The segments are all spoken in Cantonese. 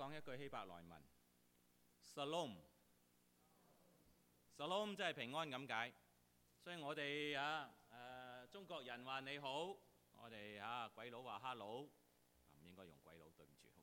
講一句希伯來文 Shalom。Shalom 即係平安咁解，所以我哋中國人話你好，我哋鬼佬話 hello， 唔應該用鬼佬，對唔住 ，OK 。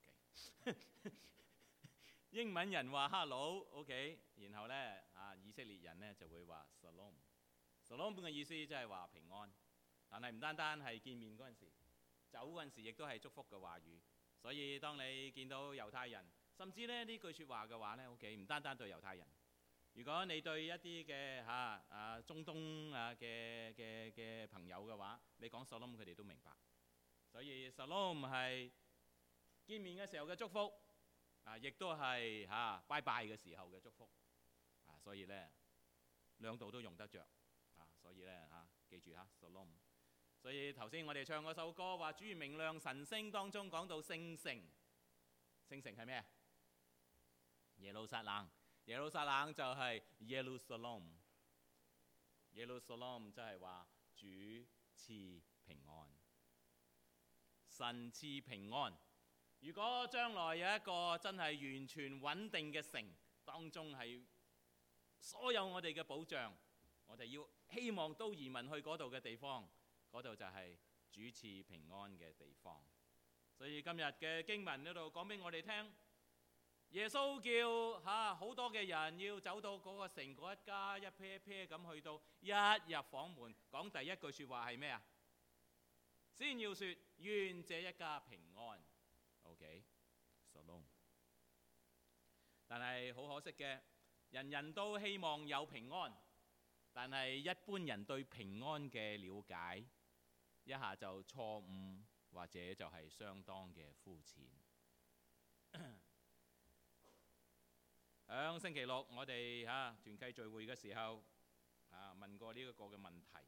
英文人話 hello，OK， 然後呢以色列人呢就會話 Shalom。Shalom 嘅意思即係話平安，但係唔單單係見面嗰陣時，走嗰陣時亦都係祝福嘅話語。所以當你見到猶太人，甚至呢句説話嘅話呢 OK， 唔單單對猶太人。如果你對一啲嘅中東嘅朋友嘅話，你講 Shalom 佢哋都明白。所以 Shalom 係見面嘅時候嘅祝福，亦都係拜拜嘅時候嘅祝福。所以呢兩度都用得着。所以呢記住Shalom。所以頭先我哋唱嗰首歌話主明亮晨星當中講到聖城，聖城係咩？耶路撒冷。耶路撒冷就係耶路撒冷，耶路撒冷即係話主賜平安，神賜平安。如果將來有一個真係完全穩定嘅城，當中係所有我哋嘅保障，我哋要希望都移民去嗰度嘅地方，嗰度就係主賜平安嘅地方。所以今日嘅經文呢度講俾我哋聽。耶穌叫好多嘅人要走到嗰個城嗰一家一 pair pair 咁去到，一入房門講第一句説話係咩啊？先要説願這一家平安。OK， Shalom。但係好可惜嘅，人人都希望有平安，但係一般人對平安嘅了解一下就錯誤，或者就係相當嘅膚淺。響星期六我哋團契聚會嘅時候問過呢一個嘅問題，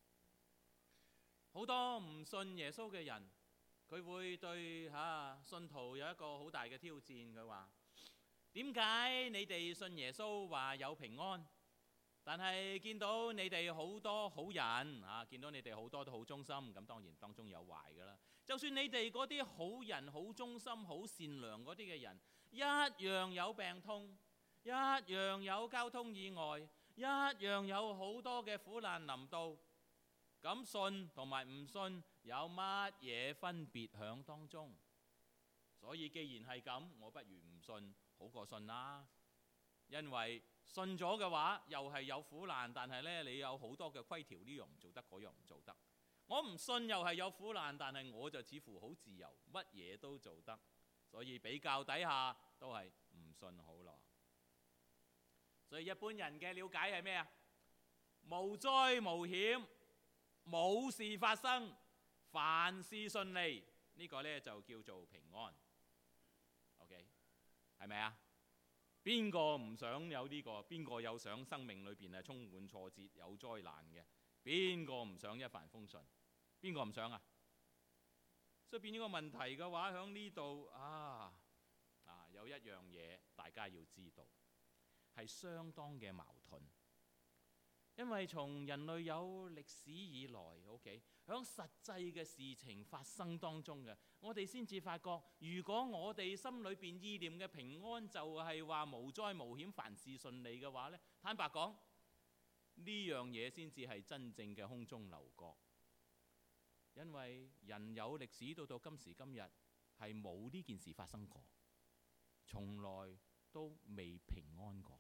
好多唔信耶穌嘅人，佢會對信徒有一個好大嘅挑戰。佢話：點解你哋信耶穌話有平安，但係見到你哋好多好人見到你哋好多都好忠心，咁當然當中有壞㗎啦。就算你哋嗰啲好人、好忠心、好善良嗰啲嘅人，一樣有病痛，一樣有交通意外，一樣有好多嘅苦難臨到，咁信同埋唔信有乜嘢分別響當中？所以既然係咁，我不如唔信好過信啦。因為信咗嘅話又係有苦難，但係呢，你有好多嘅規條，呢樣唔做得，嗰樣唔做得。我唔信又係有苦難，但係我就似乎好自由，乜嘢都做得。所以比較底下都係唔信好咯。所以一般人嘅了解係咩啊？無災無險，冇事發生，凡事順利，呢個呢就叫做平安。OK， 係咪啊？邊個唔想有呢個？邊個有想生命裏邊係充滿挫折、有災難嘅？邊個唔想一帆風順？邊個唔想啊？所以變咗個問題嘅話，喺呢度有一樣嘢大家要知道，係相當嘅矛盾。因為從人類有歷史以來 ，OK， 喺實際嘅事情發生當中嘅，我哋先至發覺，如果我哋心裏邊意念嘅平安就係話無災無險、凡事順利嘅話呢，坦白講，呢樣嘢先至係真正嘅空中樓閣。因為人有歷史到今時今日係冇呢件事發生過，從來都未平安過。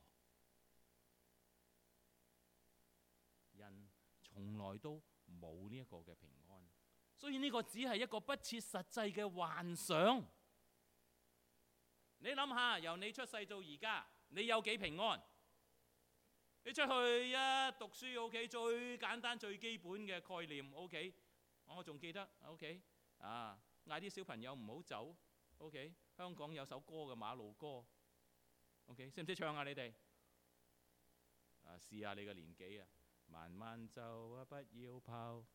人從來都冇呢一個嘅平安，所以呢個只係一個不切實際嘅幻想。你諗下，由你出世到而家，你有幾平安？你出去讀書 OK， 最簡單最基本嘅概念 OK， 我仲記得 OK 嗌啲小朋友唔好走 OK。香港有首歌嘅馬路歌 OK， 識唔識唱啊？你哋試下你嘅年紀啊！慢慢走不要跑。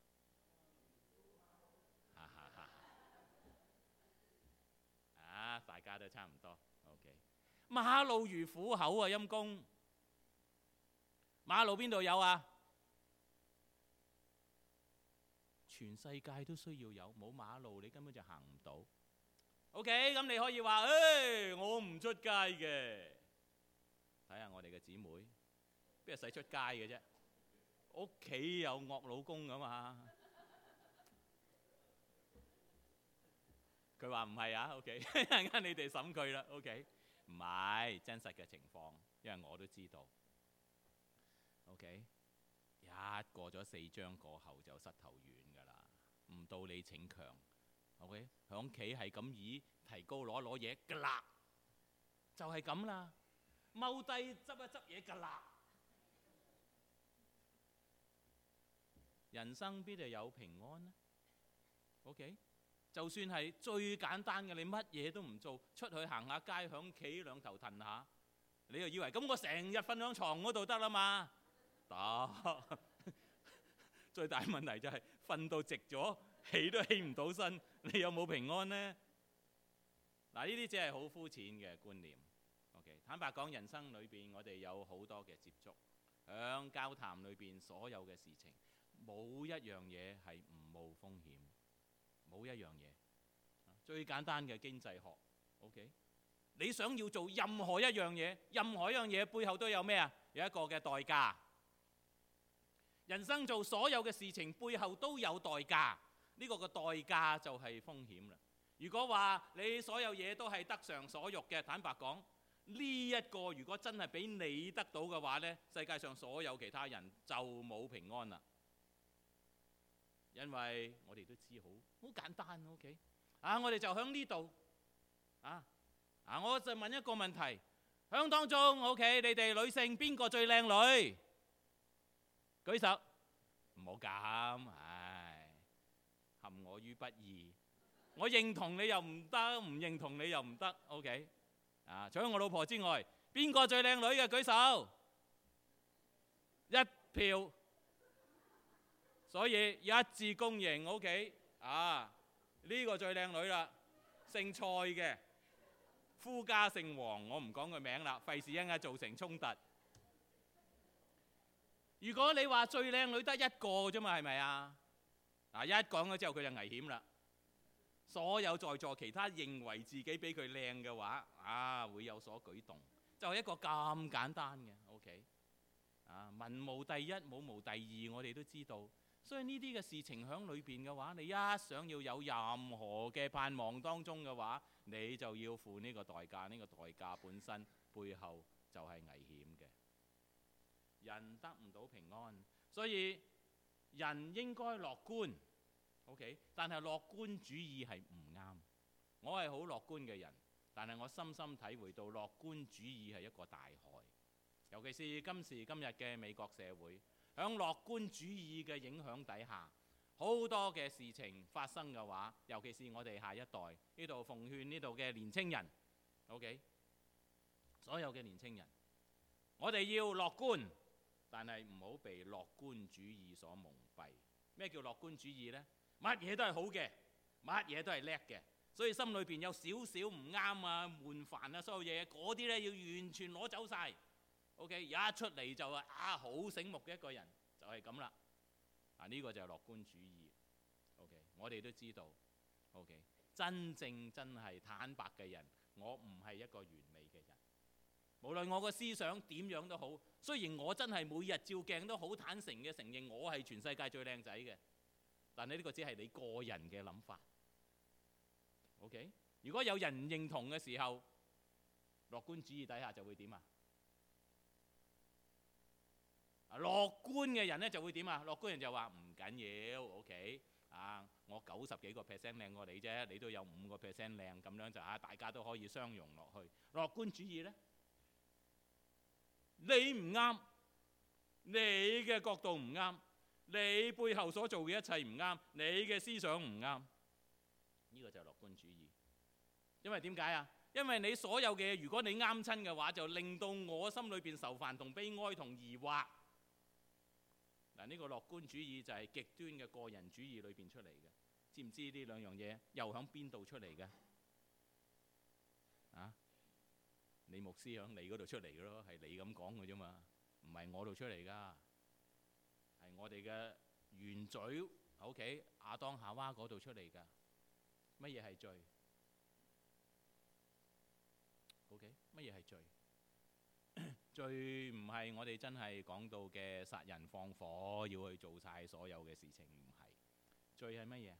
大家都差唔多。OK， 馬路如虎口啊，陰公。馬路邊度有啊？全世界都需要有，冇馬路你根本就行唔到。OK， 咁你可以話，我唔出街嘅。睇下我哋嘅姊妹，邊係使出街嘅啫？屋企有惡老公㗎嘛？佢話唔係啊 ，OK， 一陣間你哋審佢啦 ，OK， 唔係真實嘅情況，因為我都知道 ，OK， 一過咗4章過後就膝頭軟㗎啦，唔到你逞強 ，OK， 響屋企係咁以提高攞嘢㗎啦，就係咁啦，踎低執一執嘢㗎啦，人生邊度有平安呢 ？OK。就算係最簡單嘅，你乜嘢都唔做，出去行下街，響企兩頭騰下，你又以為咁我成日瞓響床嗰度得啦嘛？得，最大問題就係瞓到直咗，起都起唔到身，你有冇平安呢？嗱，呢啲只係好膚淺嘅觀念。OK， 坦白講，人生裏邊我哋有好多嘅接觸，響交談裏邊所有嘅事情，冇一樣嘢係唔冒風險。冇一樣嘢，最簡單嘅經濟學 ，OK？ 你想要做任何一樣嘢，任何一樣嘢背後都有咩啊？有一個嘅代價。人生做所有嘅事情背後都有代價，呢個嘅代價就係風險啦。如果話你所有嘢都係得償所欲嘅，坦白講，呢一個如果真係俾你得到嘅話呢，世界上所有其他人就冇平安啦。因為我哋都知好簡單 ，OK？ 我哋就喺呢度，我就問一個問題，響當中 ，OK？ 你哋女性邊個最靚女？舉手，唔好咁，陷我於不義。我認同你又唔得，唔認同你又唔得 ，OK？ 除咗我老婆之外，邊個最靚女嘅舉手？一票。所以一致公認 ，OK？ 呢個最靚女啦，姓蔡嘅，夫家姓黃，我唔講佢名啦，費事一陣間造成衝突。如果你話最靚女得一個啫嘛，係咪啊？一講咗之後佢就危險啦。所有在座其他認為自己比佢靚嘅話，會有所舉動，就係一個咁簡單嘅 ，OK？ 文無第一，武無第二，我哋都知道。所以呢啲嘅事情喺裏邊嘅話，你一想要有任何嘅盼望當中嘅話，你就要付呢個代價。呢個代價本身背後就係危險嘅。人得唔到平安，所以人應該樂觀 ，OK？ 但係樂觀主義係唔啱。我係好樂觀嘅人，但係我深深體會到樂觀主義係一個大害，尤其是今時今日嘅美國社會。喺樂觀主義嘅影響底下，好多嘅事情發生嘅話，尤其是我哋下一代呢度奉勸呢度嘅年青人 ，OK？ 所有嘅年青人，我哋要樂觀，但係唔好被樂觀主義所蒙蔽。咩叫樂觀主義呢？乜嘢都係好嘅，乜嘢都係叻嘅，所以心裏邊有少少唔啱啊、悶煩啊，所有嘢嗰啲呢要完全攞走晒。OK， 一出嚟就好醒目嘅一個人，就係咁啦。呢個就係樂觀主義。OK， 我哋都知道。OK， 真係坦白嘅人，我唔係一個完美嘅人。無論我個思想點樣都好，雖然我真係每日照鏡都好坦誠嘅承認我係全世界最靚仔嘅，但係呢個只係你個人嘅諗法。OK， 如果有人唔認同嘅時候，樂觀主義底下就會點啊？樂觀嘅人呢就會點啊？樂觀人就話唔緊要 ，OK？ 我90幾個%靚過你啫，你都有5個%靚，咁樣就大家都可以相容落去。樂觀主義呢，你唔啱，你嘅角度唔啱，你背後所做嘅一切唔啱，你嘅思想唔啱，呢個就係樂觀主義。因為點解啊？因為你所有嘅嘢，如果你啱親嘅話，就令到我心裏邊愁煩同悲哀同疑惑。呢個樂觀主義就係極端嘅個人主義裏邊出嚟嘅。知唔知呢兩樣嘢又響邊度出嚟嘅？你牧師響你嗰度出嚟嘅咯，係你咁講嘅啫嘛，唔係我度出嚟噶，係我哋嘅原罪 OK 亞當夏娃嗰度出嚟噶。乜嘢係罪？好 OK， 乜嘢係罪？罪唔係我哋真係講到嘅殺人放火，要去做晒所有嘅事情，唔係。罪係乜嘢？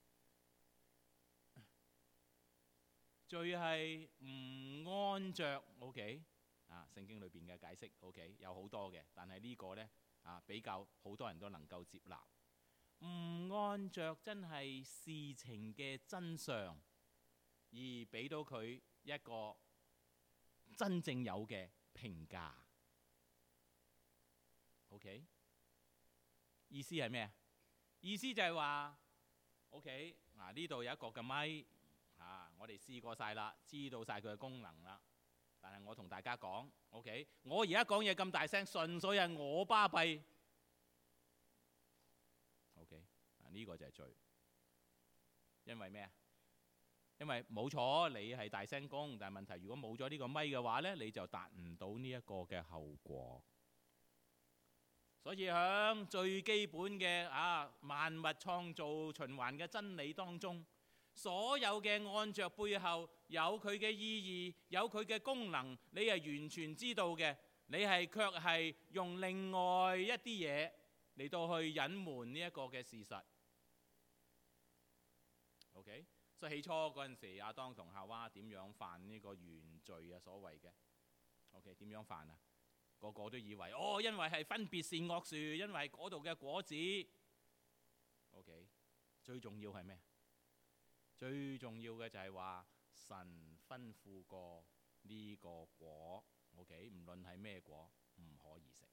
罪係唔按着 OK 聖經裏邊嘅解釋 OK 有好多嘅，但係呢個呢，比較好多人都能夠接納，唔按着真係事情嘅真相而俾到佢一個真正有嘅評價。OK， 意思係咩？意思就係話 OK 呢度有一個嘅咪。我哋試過晒啦，知道晒佢嘅功能啦。但係我同大家講 OK， 我而家講嘢咁大聲，純粹係我巴閉。OK， 呢個就係罪。因為咩啊？因為冇錯，你係大聲公，但係問題如果冇咗呢個咪嘅話呢，你就達唔到呢一個嘅後果。所以喺最基本嘅萬物創造循環嘅真理當中，所有嘅按着背後有佢嘅意義，有佢嘅功能，你係完全知道嘅，你係卻係用另外一啲嘢嚟到去隱瞞呢一個嘅事實。OK， 所以起初嗰陣時，亞當同夏娃點樣犯呢個原罪啊？所謂嘅 OK 點樣犯啊？個個都以為因為係分別善惡樹，因為嗰度嘅果子。OK， 最重要係咩？最重要嘅就係話神吩咐過呢個果 OK， 唔論係咩果唔可以食。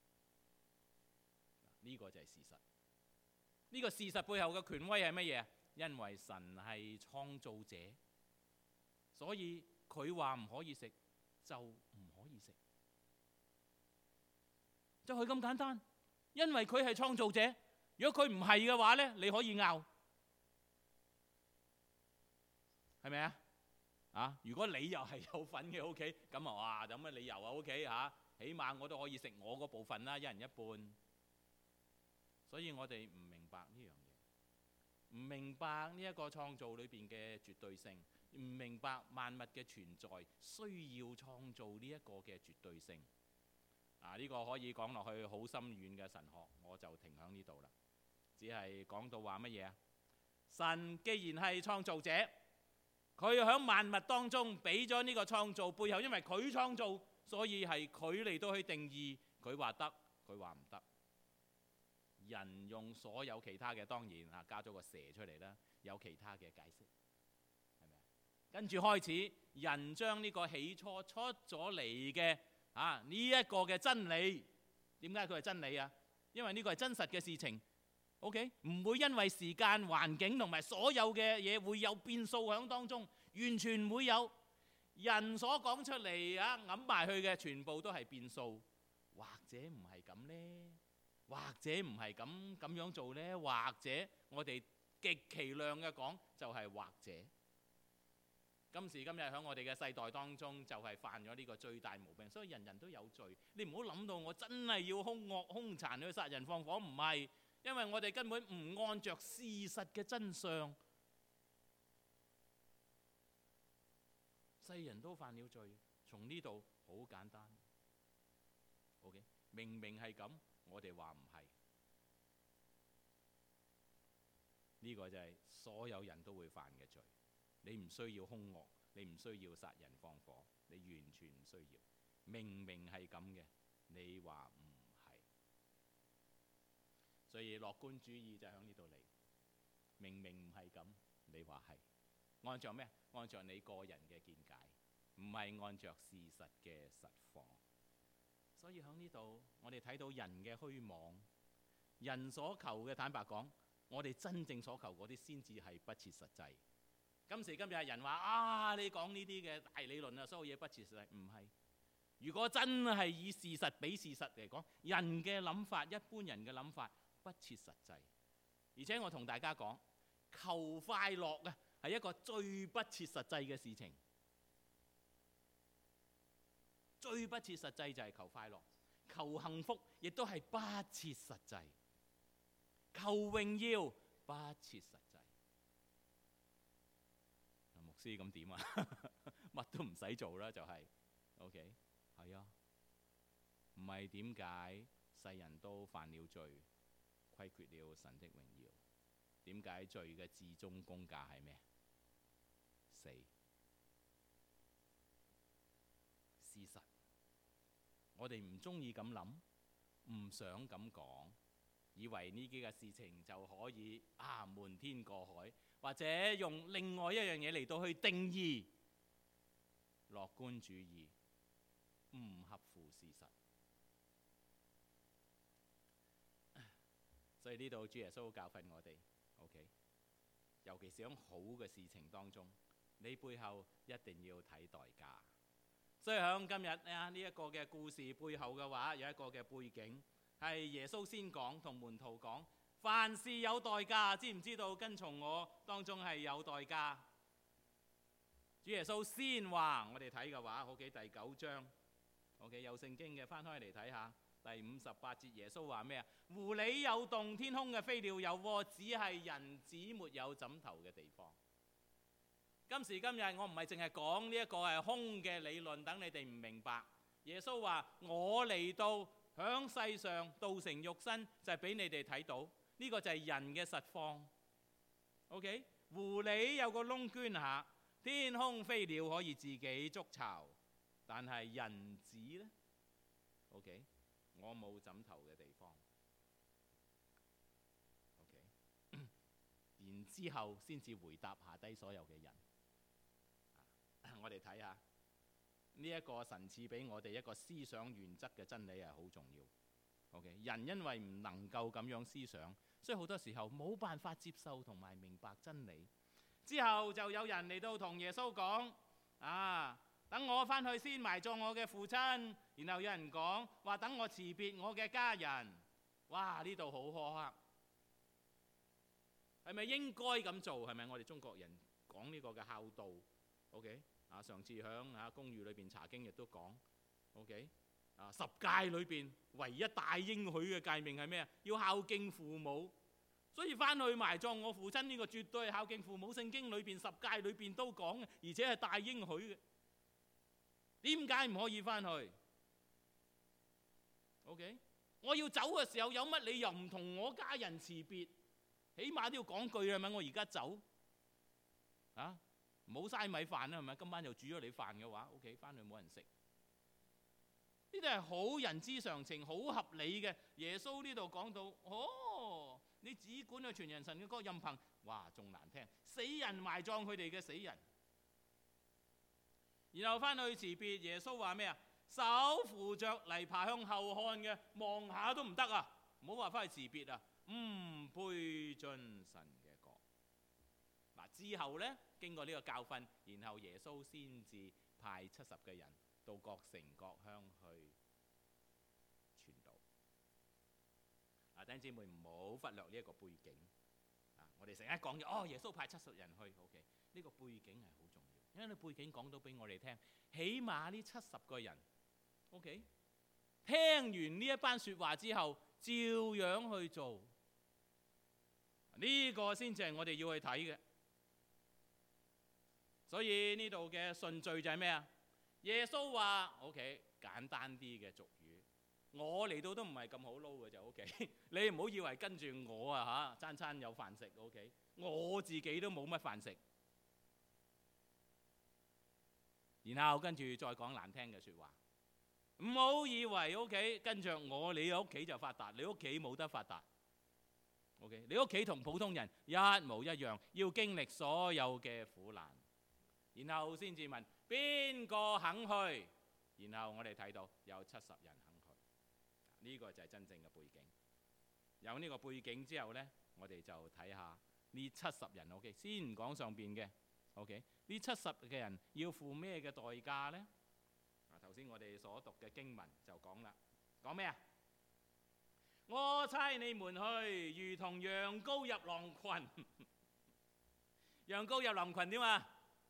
呢個就係事實。呢個事實背後嘅權威係乜嘢？因為神係創造者，所以佢話唔可以食就唔可以食，就係咁簡單。因為佢係創造者，如果佢唔係嘅話呢，你可以拗，係咪啊？如果你又係有份嘅 OK， 咁哇有乜理由啊 OK 起碼我都可以食我嗰部分啦，一人一半。所以我哋唔明白呢樣嘢，唔明白呢一個創造裏邊嘅絕對性，唔明白萬物嘅存在需要創造呢一個嘅絕對性。呢個可以講落去好深遠嘅神學，我就停喺呢度啦。只係講到話乜嘢啊？神既然係創造者，佢喺萬物當中俾咗呢個創造背後，因為佢創造，所以係佢嚟到去定義，佢話得，佢話唔得。人用所有其他嘅，當然加咗個蛇出嚟啦，有其他嘅解釋，係咪？跟住開始，人將呢個起初出咗嚟嘅呢一個嘅真理，點解佢係真理啊？因為呢個係真實嘅事情。OK， 唔會因為時間、環境同埋所有嘅嘢會有變數喺當中，完全唔會有。人所講出嚟揞埋去嘅，全部都係變數，或者唔係咁呢？或者唔係咁樣做呢？或者我哋極其量嘅講就係或者。今時今日喺我哋嘅世代當中，就係犯咗呢個最大毛病。所以人人都有罪，你唔好諗到我真係要兇惡兇殘去殺人放火，唔係，因為我哋根本唔按着事實嘅真相。世人都犯了罪，從呢度好簡單。OK， 明明係咁，我哋話唔係，呢個就係所有人都會犯嘅罪。你唔需要兇惡，你唔需要殺人放火，你完全唔需要。明明係咁嘅，你話唔係。所以樂觀主義就喺呢度嚟。明明唔係咁，你話係。按照咩？按照你個人嘅見解，唔係按照事實嘅實況。所以喺呢度，我哋睇到人嘅虛妄，人所求嘅，坦白講，我哋真正所求嗰啲先至係不切實際。今時今日人話你講呢啲嘅大理論所有嘢不切實際，唔係。如果真係以事實比事實嚟講，人嘅諗法，一般人嘅諗法不切實際。而且我同大家講，求快樂係一個最不切實際嘅事情。最不切實際就係求快樂，求幸福亦都係不切實際，求榮耀不切實際。牧師咁點啊？ 乜都唔使做啦，就係 OK 係啊，唔係點解世人都犯了罪，虧缺了神的榮耀？點解罪嘅至終工價係咩？死。事實我哋唔中意咁諗，唔想咁講，以為呢幾個事情就可以瞞天過海，或者用另外一樣嘢嚟到去定義樂觀主義，唔合乎事實。所以呢度主耶穌教訓我哋 OK， 尤其是喺好嘅事情當中，你背後一定要睇代價。所以喺今日呢一個嘅故事背後嘅話，有一個嘅背景係耶穌先講，同門徒講，凡事有代價，知唔知道跟從我當中係有代價？主耶穌先話，我哋睇嘅話，OK，第9章，OK， 有聖經嘅翻開嚟睇下，第58節，耶穌話咩啊？狐狸有洞，天空嘅飛鳥有窩，只係人子沒有枕頭嘅地方。今時今日我唔係淨係講呢一個係空嘅理論，等你哋唔明白。耶穌話我嚟到響世上道成肉身，就係俾你哋睇到呢個就係人嘅實況。OK， 狐狸有個窿捐下，天空飛鳥可以自己築巢，但係人子呢？ OK， 我冇枕頭嘅地方。OK， 然之後先至回答下低所有嘅人。我哋睇下呢一個神賜俾我哋一個思想原則嘅真理係好重要。OK， 人因為唔能夠咁樣思想，所以好多時候冇辦法接受同埋明白真理。之後就有人嚟到同耶穌講等我返去先埋葬我嘅父親。然後有人講話等我辭別我嘅家人。哇！呢度好苛刻，係咪應該咁做？係咪我哋中國人講呢個嘅孝道 ？OK， 上次響公寓裏邊查經亦都講 OK， 十誡裏邊唯一大應許嘅誡命係咩啊？要孝敬父母。所以返去埋葬我父親呢個絕對係孝敬父母，聖經裏邊10誡裏邊都講嘅，而且係大應許嘅。點解唔可以返去 ？OK， 我要走嘅時候有乜理由唔同我家人辭別？起碼都要講句係咪？我而家走唔好嘥米飯啦，係咪？今晚又煮咗你飯嘅話 ，OK， 返去冇人食。呢啲係好人之常情，好合理嘅。耶穌呢度講到，你只管去傳人神嘅歌，任憑，哇，仲難聽，死人埋葬佢哋嘅死人。然後返去辭別，耶穌話咩啊？手扶着泥爬向後看嘅，望下都唔得啊！唔好話返去辭別啊，唔配進神嘅國。之後呢，經過呢個教訓，然後耶穌先至派70個人到各城各鄉去傳道。弟兄姊妹唔好忽略呢一個背景。我哋成日講嘅，耶穌派70人去 ，OK， 呢個背景係好重要，因為你背景講到俾我哋聽，起碼呢70個人 ，OK， 聽完呢一班説話之後，照樣去做，呢個先至係我哋要去睇嘅。所以呢度嘅順序就係咩啊？耶穌話 OK， 簡單啲嘅俗語，我嚟到都唔係咁好撈嘅就 OK， 你唔好以為跟住我餐餐有飯食 OK， 我自己都冇乜飯食。然後跟住再講難聽嘅説話，唔好以為 OK 跟着我你屋企就發達，你屋企冇得發達 OK， 你屋企同普通人一模一樣，要經歷所有嘅苦難。然後先至問邊個肯去，然後我哋睇到有70人肯去，呢個就係真正嘅背景。有呢個背景之後呢，我哋就睇下呢70人 OK， 先唔講上邊嘅 OK， 呢70嘅人要付咩嘅代價呢？頭先我哋所讀嘅經文就講啦，講咩啊？我差你們去，如同羊羔入狼群。羊羔入狼群點啊？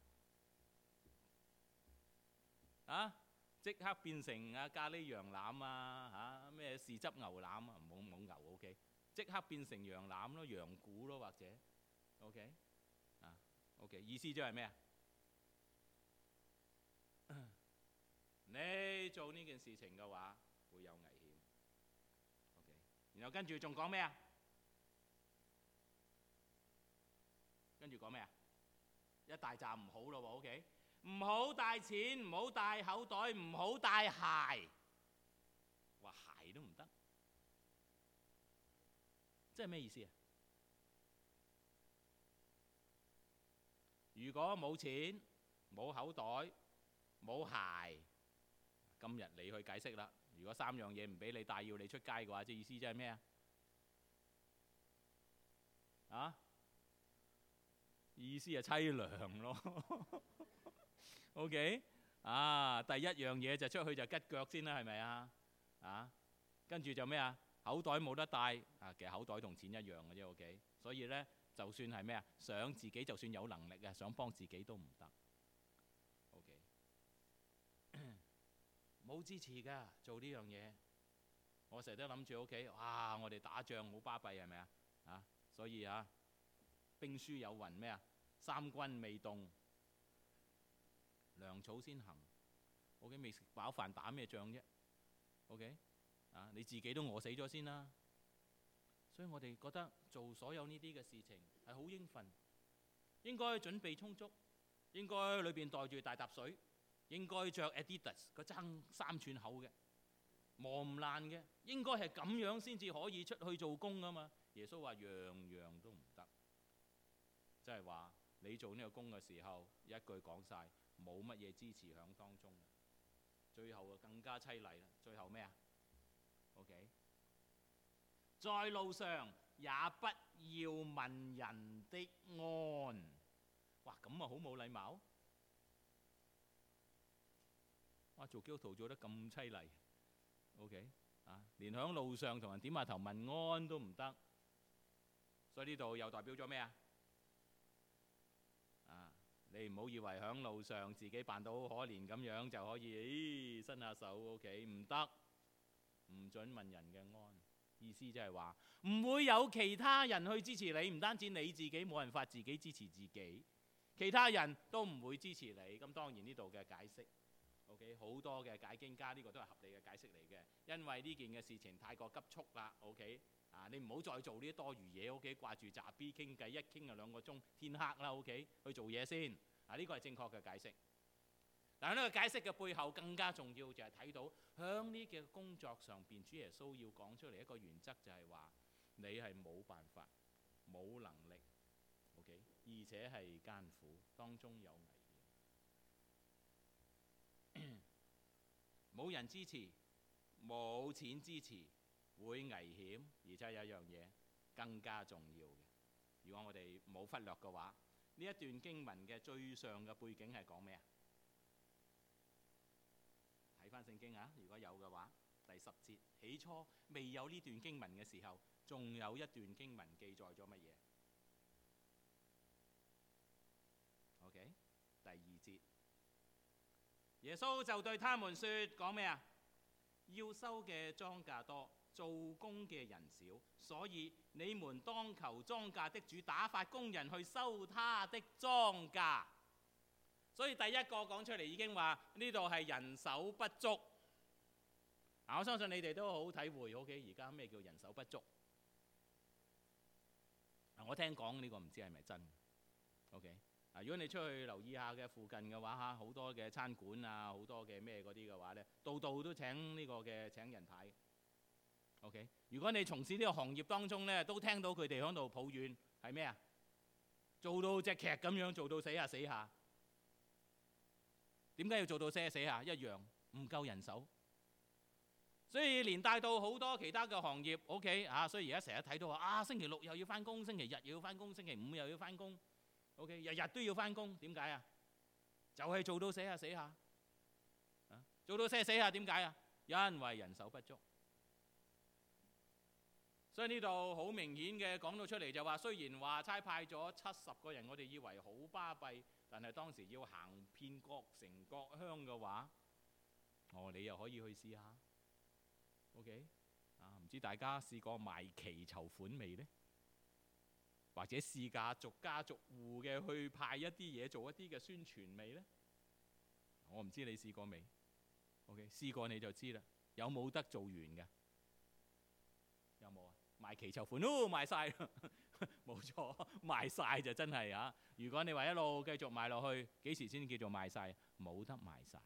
即刻變成咖喱羊腩咩豉汁牛腩冇牛 OK， 即刻變成羊腩咯，羊骨咯，或者 OK， OK， 意思即係咩啊？ 做呢件事情嘅話，會有危險。OK， 然後跟住仲講咩啊？跟住講咩啊？一大紮唔好咯喎 ，OK， 唔好帶錢，唔好帶口袋，唔好帶鞋。話鞋都唔得，即係咩意思啊？如果冇錢、冇口袋、冇鞋，今日你去解釋啦。如果3樣嘢唔俾你帶，要你出街嘅話，即係意思即係咩啊？啊？意思係凄涼咯。OK， 啊，第一樣嘢就出去就拮腳先啦，係咪啊？啊，跟住就咩啊？口袋冇得帶啊，其實口袋同錢一樣嘅啫。OK， 所以呢，就算係咩啊，想自己就算有能力啊，想幫自己都唔得。OK， 冇支持㗎，做呢樣嘢。我成日都諗住 OK， 哇！我哋打仗好巴閉係咪啊？啊，所以啊，兵書有云咩啊？三軍未動，糧草先行。OK， 未食飽飯打咩仗啫 ？OK， 啊，你自己都餓死咗先啦。所以我哋覺得做所有呢啲嘅事情係好應份，應該準備充足，應該裏邊袋住大沓水，應該着 Adidas 個爭3寸厚嘅，磨唔爛嘅，應該係咁樣先至可以出去做工㗎嘛。耶穌話樣樣都唔得，即係話你做呢個工嘅時候，一句講晒，冇乜嘢支持響當中。最後更加凄厲啦！最後咩啊 ？OK， 在路上也不要問人的安。哇，咁啊好冇禮貌！哇，做基督徒做得咁凄厲 ，OK 啊，連響路上同人點下頭問安都唔得。所以呢度又代表咗咩啊？啊，你唔好以為響路上自己扮到好可憐咁樣就可以，伸下手 OK， 唔得，唔准問人嘅安。意思即係話唔會有其他人去支持你，唔單止你自己冇辦法自己支持自己，其他人都唔會支持你。咁當然呢度嘅解釋 OK， 好多嘅解經家呢個都係合理嘅解釋嚟嘅，因為呢件嘅事情太過急促啦 OK。啊！你唔好再做呢啲多餘嘢 ，OK？ 掛住雜 B 傾偈，一傾就2個鐘，天黑啦 ，OK？ 去做嘢先。啊！呢個係正確嘅解釋。但係呢個解釋嘅背後更加重要就係睇到響呢嘅工作上邊，主耶穌要講出嚟一個原則就係話你係冇辦法、冇能力 ，OK？ 而且係艱苦，當中有危險，冇人支持，冇錢支持。會危險，而且有一樣嘢更加重要嘅。如果我哋冇忽略嘅話，呢一段經文嘅最上嘅背景係講咩啊？睇翻聖經啊，如果有嘅話，第10節起初未有呢段經文嘅時候，仲有一段經文記載咗乜嘢 ？OK， 第2節，耶穌就對他們說：講咩啊？要收嘅莊稼多，做工嘅人少，所以你們當求莊稼的主打發工人去收他的莊稼。所以第一個講出嚟已經話呢度係人手不足。我相信你哋都好體會 OK， 而家咩叫人手不足？我聽講呢個唔知係咪真 OK。如果你出去留意下嘅附近嘅話嚇，好多嘅餐館啊，好多嘅咩嗰啲嘅話呢，度度都請呢個嘅請人牌。OK， 如果你從事呢個行業當中呢，都聽到佢哋喺度抱怨係咩啊？做到隻劇咁樣，做到死下死下。點解要做到死下死下？一樣唔夠人手。所以連帶到好多其他嘅行業 OK 啊，所以而家成日睇到話星期6又要返工，星期日又要返工，星期5又要返工。OK， 日日都要返工，點解啊？就係做到死下死下。做到死下死下，點解啊？因為人手不足。所以呢度好明顯嘅講到出嚟就話，雖然話差派咗70個人，我哋以為好巴閉，但係當時要行遍各城各鄉嘅話，你又可以去試下。OK， 唔知大家試過賣旗籌款未呢？或者試下逐家逐戶嘅去派一啲嘢，做一啲嘅宣傳未呢？我唔知你試過未 OK， 試過你就知啦。有冇得做完嘅？有冇啊？賣祈籌款都賣晒，冇錯，賣晒就真係啊！如果你話一路繼續賣落去，幾時先叫做賣晒？冇得賣晒，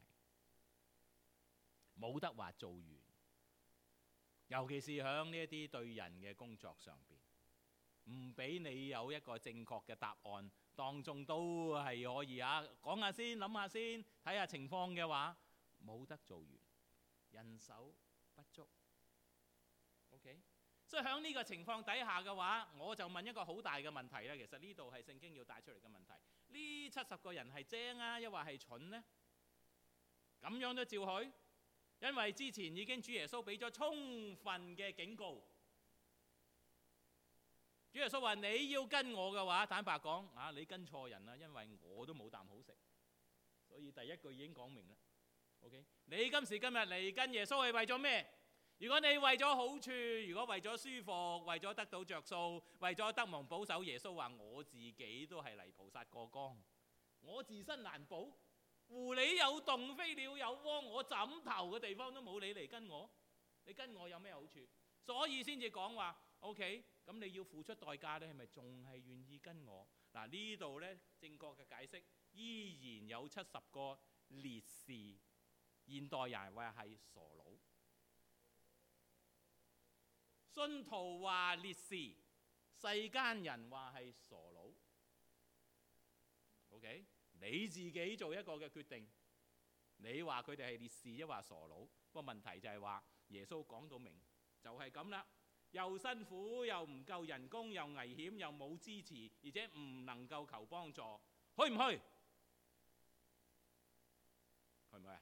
冇得話做完。尤其是響呢一啲對人嘅工作上邊，唔俾你有一個正確嘅答案，當中都係可以啊，講下先，諗下先，睇下情況嘅話，冇得做完，人手不足。OK， 所以喺呢個情況底下嘅話，我就問一個好大嘅問題啦。其實呢度係聖經要帶出嚟嘅問題，呢70個人係精啊，抑或係蠢呢？咁樣都照去？因為之前已經主耶穌俾咗充分嘅警告。主耶穌話：你要跟我嘅話，坦白講啊，你跟錯人啦，因為我都冇啖好食。所以第一句已經講明啦。OK， 你今時今日嚟跟耶穌係為咗咩？如果你為咗好處，如果為咗舒服，為咗得到着數，為咗得蒙保守，耶穌話：我自己都係泥菩薩過江，我自身難保。狐狸有洞，飛鳥有窩，我枕頭嘅地方都冇你嚟跟我，你跟我有咩好處？所以先至講話 OK， 咁你要付出代價，你係咪仲係願意跟我？嗱，呢度呢，正確嘅解釋依然有70個烈士，現代人話係傻佬，信徒話烈士，世間人話係傻佬。OK， 你自己做一個嘅決定，你話佢哋係烈士，抑或傻佬？不過問題就係話耶穌講到明，就係咁啦，又辛苦又唔夠人工，又危險又冇支持，而且唔能夠求幫助，去唔去？去唔去啊？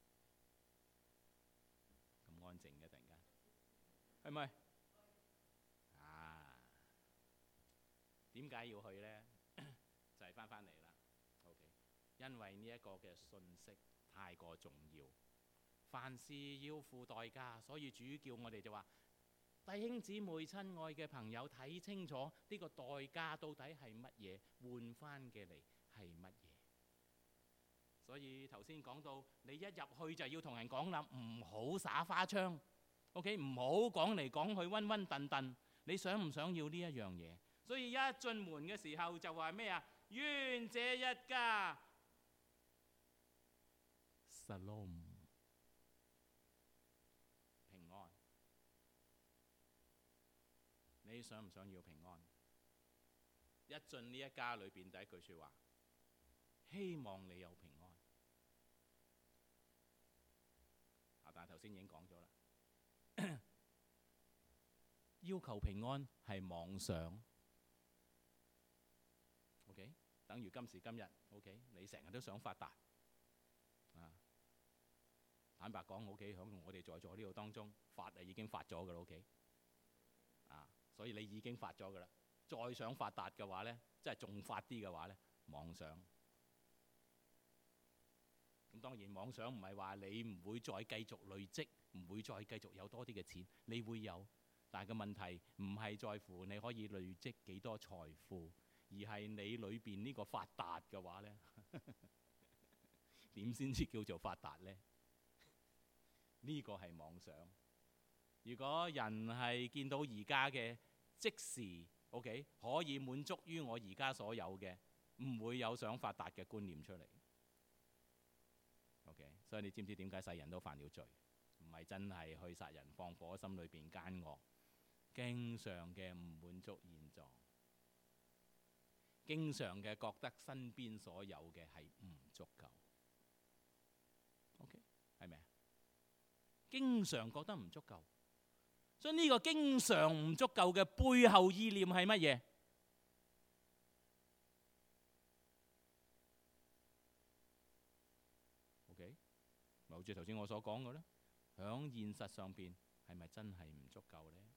咁安靜嘅突然間，係咪？啊，點解要去呢？就係翻嚟啦。OK， 因為呢一個嘅信息太過重要，凡事要付代價，所以主叫我哋就話：弟兄姊妹、親愛嘅朋友，睇清楚呢個代價到底係乜嘢，換翻嘅嚟係乜嘢。所以頭先講到，你一入去就要同人講啦，唔好耍花槍。OK， 唔好講嚟講去溫溫頓頓。你想唔想要呢一樣嘢？所以一進門嘅時候就話咩啊？願這一家 Shalom 平安。你想唔想要平安？一進呢一家裏邊，第一句說話，希望你有平安。但係頭先已經講咗啦，要求平安係妄想。OK， 等於今時今日 OK， 你成日都想發達啊！坦白講，OK， 響我哋在座呢度當中，發已經發咗噶啦 ，OK 啊，所以你已經發咗噶啦。再想發達嘅話呢，即係仲發啲嘅話呢，妄想。咁當然妄想唔係話你唔會再繼續累積，唔會再繼續有多啲嘅錢，你會有，但係個問題唔係在乎你可以累積幾多財富，而係你裏邊呢個發達嘅話呢，點先至叫做發達呢？呢個係妄想。如果人係見到而家嘅即時 OK 可以滿足於我而家所有嘅，唔會有想發達嘅觀念出嚟。OK， 所以你知唔知點解世人都犯了罪？唔係真係去殺人放火，心裏邊奸惡，經常嘅唔滿足現狀，經常嘅覺得身邊所有嘅係唔足夠。OK， 係咪啊？經常覺得唔足夠，所以呢個經常唔足夠嘅背後意念係乜嘢？OK， 咪好似頭先我所講嘅咧，響現實上邊係咪真係唔足夠呢？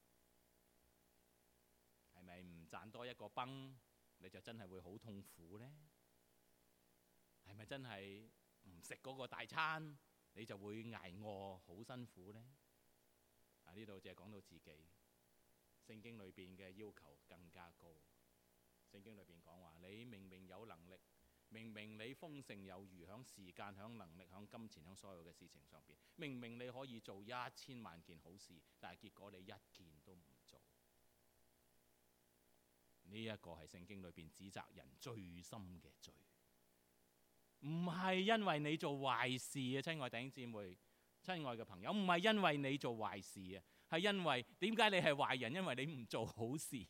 係咪唔賺多一個崩，你就真係會好痛苦呢？係咪真係唔食嗰個大餐，你就會捱餓好辛苦呢？呢度淨係講到自己，聖經裏邊嘅要求更加高。聖經裏邊講話，你明明有能力， 明明你豐盛有餘，響時間、響能力、響金錢、響所有嘅事情上邊，明明你可以做1000萬件好事，但係結果你一件都唔做。呢一個係聖經裏邊指責人最深嘅罪，唔係因為你做壞事啊，親愛弟兄姊妹、親愛嘅朋友，唔係因為你做壞事啊，係因為點解你係壞人？因為你唔做好事，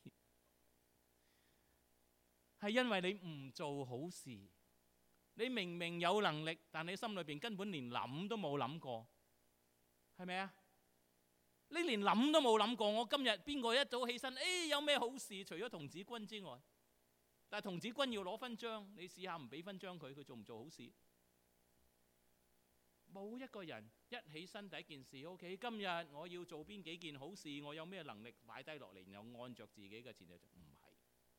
係因為你唔做好事。你明明有能力，但你心裏邊根本連諗都冇諗過，係咪啊？你連諗都冇諗過，我今日邊個一早起身，有咩好事？除咗童子軍之外，但係童子軍要攞勳章，你試下唔俾勳章佢，佢做唔做好事？冇一個人一起身第一件事，OK， 今日我要做邊幾件好事，我有咩能力擺低落嚟，然後按着自己嘅前提做，唔係。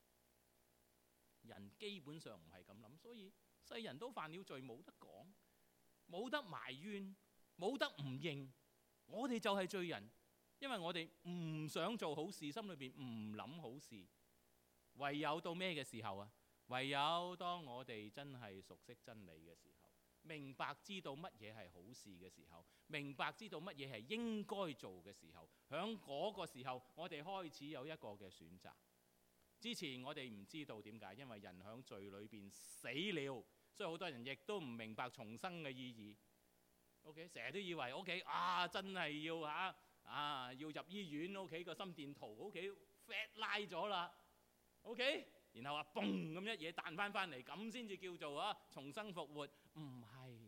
人基本上唔係咁諗，所以世人都犯了罪，冇得講，冇得埋怨，冇得唔認。我哋就係罪人，因為我哋唔想做好事，心裏邊唔諗好事。唯有到咩嘅時候啊？唯有當我哋真係熟悉真理嘅時候，明白知道乜嘢係好事嘅時候，明白知道乜嘢係應該做嘅時候，響嗰個時候我哋開始有一個嘅選擇。之前我哋唔知道點解，因為人響罪裏邊死了，所以好多人亦都唔明白重生嘅意義。OK， 成日都以為 OK 真係要入醫院，OK 個心電圖 OK fat 拉咗啦，OK， 然後嘣咁一嘢彈翻嚟，咁先至叫做重生復活。唔係，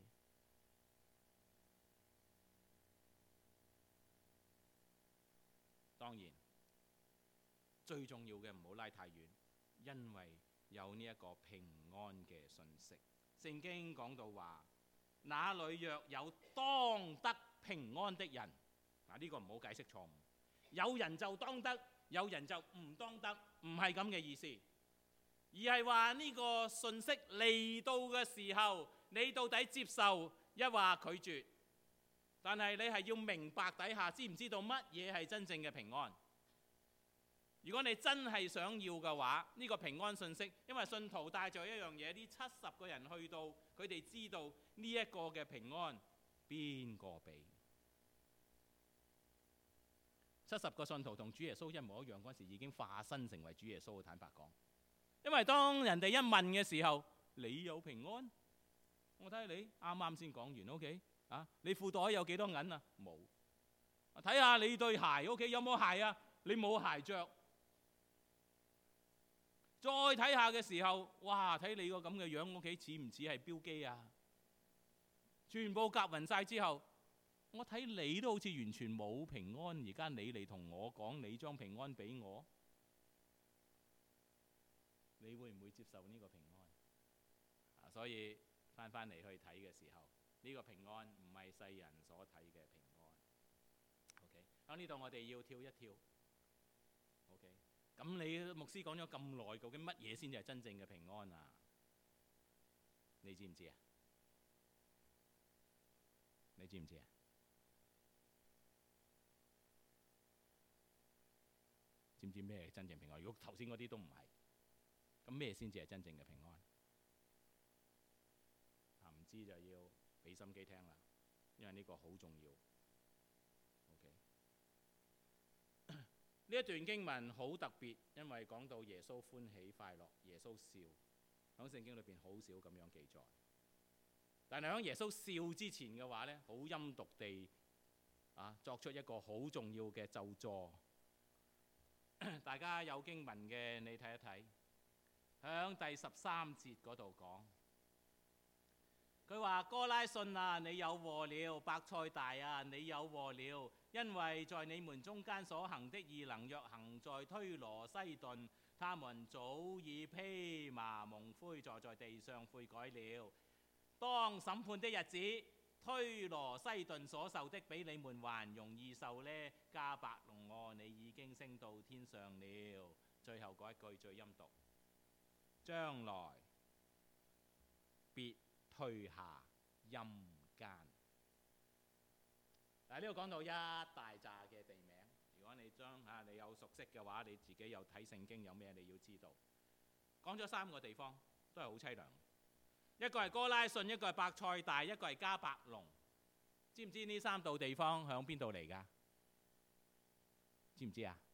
當然最重要嘅唔好拉太遠，因為有呢一個平安嘅信息。聖經講到話，那裏若有當得平安的人，呢個唔好解釋錯誤。有人就當得，有人就唔當得，唔係咁嘅意思，而係話呢個信息嚟到嘅時候，你到底接受抑或拒絕？但係你係要明白底下，知唔知道乜嘢係真正嘅平安？如果你真係想要嘅話，呢個平安信息，因為信徒帶咗一樣嘢，呢70個人去到，佢哋知道呢一個嘅平安邊個俾？70個信徒同主耶穌一模一樣，嗰時已經化身成為主耶穌。坦白講，因為當人哋一問嘅時候，你有平安？我睇下你啱啱先講完 ，OK 你褲袋有幾多銀啊？冇。睇下你對鞋 ，OK 有冇鞋啊？你冇鞋着。再睇下嘅時候，哇！睇你個咁嘅樣，屋企似唔似係標機啊？全部夾勻晒之後，我睇你都好似完全冇平安。而家你嚟同我講，你將平安俾我，你會唔會接受呢個平安？所以翻嚟去睇嘅時候，呢個平安唔係世人所睇嘅平安。OK， 喺呢度我哋要跳一跳。OK。咁你牧師講咗咁耐，究竟乜嘢先至係真正嘅平安啊？你知唔知啊？你知唔知啊？知唔知咩係真正平安？如果頭先嗰啲都唔係，咁咩先至係真正嘅平安？唔知就要俾心機聽啦，因為呢個好重要。OK。呢一段經文好特別，因為講到耶穌歡喜快樂，耶穌笑，喺聖經裏邊好少咁樣記載。但係喺耶穌笑之前嘅話呢，好陰毒地作出一個好重要嘅咒詛。大家有經文嘅，你睇一睇，喺第13節嗰度講，佢話：哥拉汛啊，你有禍了；伯賽大啊，你有禍了。因為在你們中間所行的異能，若行在推羅西頓，他們早已披麻蒙灰，坐在地上悔改了。當審判的日子，推羅西頓所受的比你們還容易受呢。迦百農你已經升到天上了。最後嗰一句最陰毒，將來必推下陰間。嗱，呢度講到一大扎嘅地名，如果你你有熟悉嘅話，你自己有睇聖經有咩你要知道。講咗3個地方，都係好凄涼。 一個係哥拉汛，一個係伯賽大，一個係迦百農。知唔知呢三度地方響邊度嚟㗎？知唔知啊？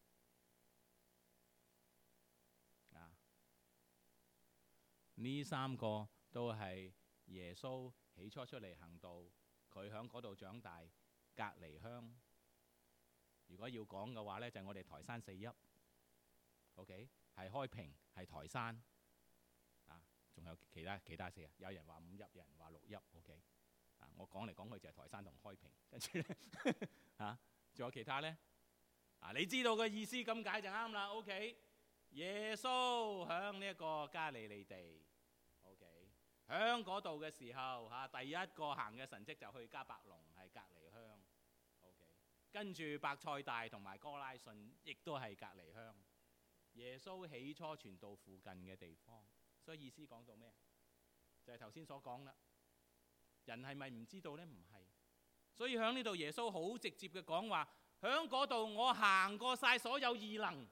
呢三個都係耶穌起初出嚟行道，佢響嗰度長大，隔離鄉。如果要講嘅話呢，就係我哋台山四邑。OK， 係開平，係台山。仲有其他四啊？有人話五邑，有人話六邑。OK， 我講嚟講去就係台山同開平，跟住呢仲有其他呢？你知道個意思咁解就啱啦。OK， 耶穌響呢一個加利利地。OK， 響嗰度嘅時候第一個行嘅神蹟就去迦百農，係隔離鄉。OK， 跟住伯賽大同埋哥拉汛，亦都係隔離鄉。耶穌起初傳道附近嘅地方。所以意思講到咩？就係頭先所講啦。人係咪唔知道呢？唔係。所以喺呢度耶穌好直接嘅講話，喺嗰度我行過晒所有異能。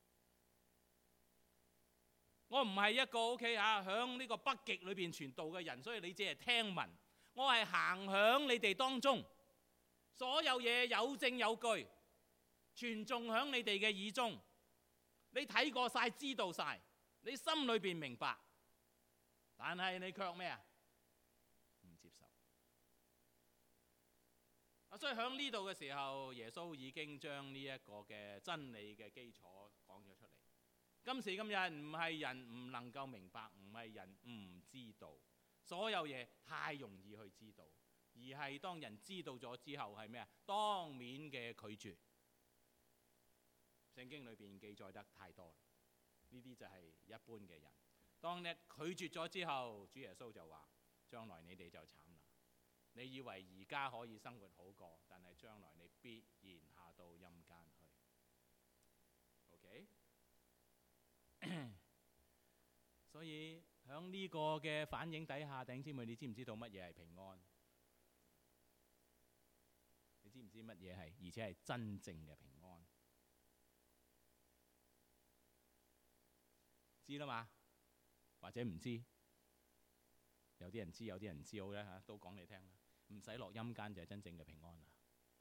我唔係一個 OK 喺呢個北極裏邊傳道嘅人，所以你只係聽聞。我係行響你哋當中，所有嘢有證有據，傳頌響你哋嘅耳中。你睇過晒，知道晒。你心裏邊明白，但係你卻咩啊？唔接受。所以喺呢度嘅時候，耶穌已經將呢一個嘅真理嘅基礎講咗出嚟。今時今日唔係人唔能夠明白，唔係人唔知道，所有嘢太容易去知道，而係當人知道咗之後係咩啊？當面嘅拒絕。聖經裏邊記載得太多啦。呢啲就係一般嘅人。當你拒絕咗之後，主耶穌就話：將來你哋就慘啦。你以為而家可以生活好過，但係將來你必然下到陰間去。OK， 所以喺呢個嘅反應底下，弟兄姊妹，你知唔知道乜嘢係平安？你知唔知乜嘢係？而且係真正嘅平安？知啦嘛？或者唔知？有啲人知，有啲人唔知好咧都講你聽啦。唔使落陰間就係真正嘅平安啦。